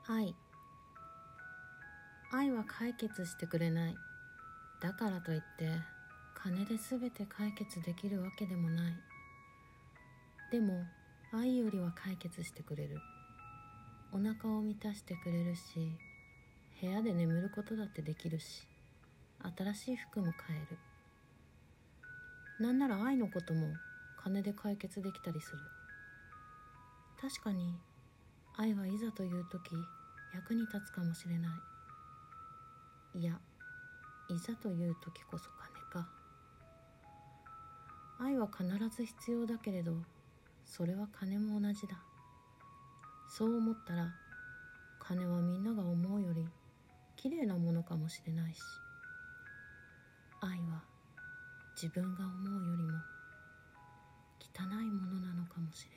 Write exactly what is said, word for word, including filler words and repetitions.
愛愛は解決してくれない。だからといって金で全て解決できるわけでもない。でも愛よりは解決してくれる。お腹を満たしてくれるし、部屋で眠ることだってできるし、新しい服も買える。なんなら愛のことも金で解決できたりする。確かに愛はいざという時役に立つかもしれない。いや、いざという時こそ金か。愛は必ず必要だけれど、それは金も同じだ。そう思ったら、金はみんなが思うより綺麗なものかもしれないし、愛は自分が思うよりも汚いものなのかもしれない。